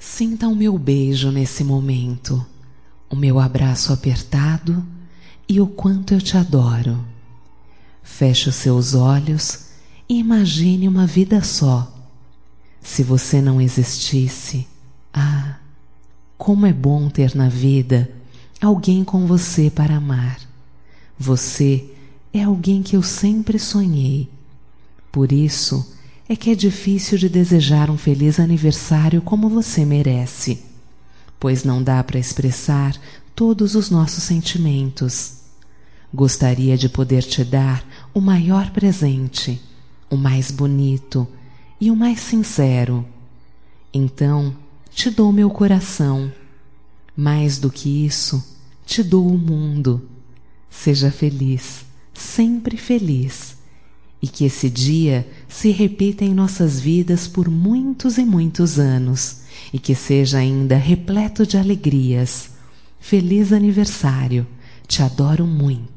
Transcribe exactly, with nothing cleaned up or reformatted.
Sinta o meu beijo nesse momento, o meu abraço apertado e o quanto eu te adoro. Feche os seus olhos e imagine uma vida só. Se você não existisse, ah, como é bom ter na vida alguém com você para amar. Você é alguém que eu sempre sonhei. Por isso é que é difícil de desejar um feliz aniversário como você merece, pois não dá para expressar todos os nossos sentimentos. Gostaria de poder te dar o maior presente, o mais bonito e o mais sincero. Então, te dou meu coração. Mais do que isso, te dou o mundo. Seja feliz, sempre feliz. E que esse dia se repita em nossas vidas por muitos e muitos anos, e que seja ainda repleto de alegrias. Feliz aniversário, te adoro muito.